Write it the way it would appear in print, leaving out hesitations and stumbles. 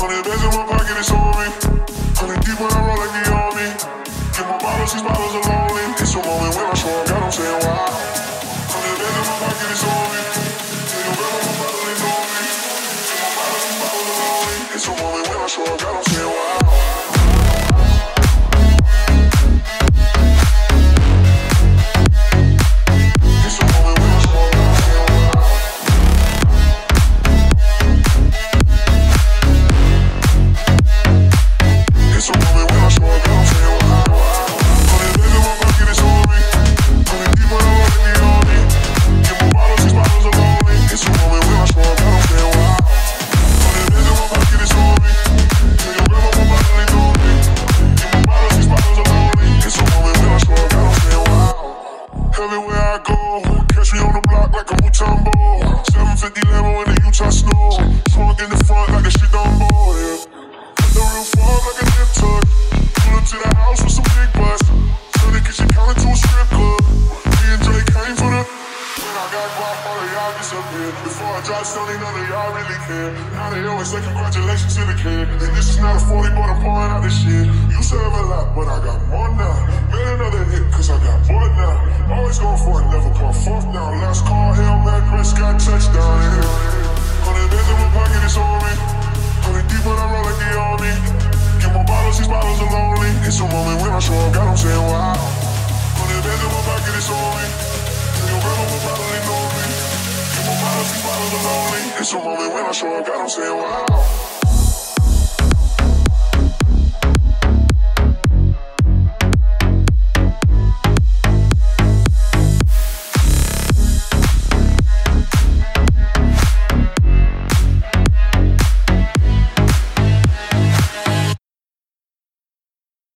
100 bands in my pocket, it's on me. 100 deep when I roll like the army. Get my bottles, these bottles are lonely. It's a moment when I show up, God, I'm saying why. 100 bands in my pocket, it's on me. Take a bell on my bottle, they know me. Get my bottles, these bottles are lonely. It's a moment when I show up, God, I'm saying why. Everywhere I go, catch me on the block like a Mutombo. 750 Lambo in the Utah snow. Trunk in the front like a shit Dumbo, yeah. The real fog like a nip tuck. Pull up to the house with some big butts. Turn the kitchen counter to a strip club. Me and Drake came for the. When I got guap, all of y'all disappeared. Before I dropped Sony, none of y'all really care. Now they always say congratulations to the kid. And this is not a 40, but I'm pouring out this shit. Used to have a lot, but I got more now. Made another hit, cause I got bored now. Always going for it, never put fourth down. Last call, Hail Mary, Prescott, touchdown, yeah. 100 bands in my pocket, it's on me. 100 deep when I roll like the army. Get my bottles, these bottles are lonely. It's a moment when I show up, God, I'm saying wow. 100 bands in my pocket, it's on me. Take your grandma, my bottle, they know me. Get my bottles, these bottles are lonely. It's a moment when I show up, God, I'm saying wow.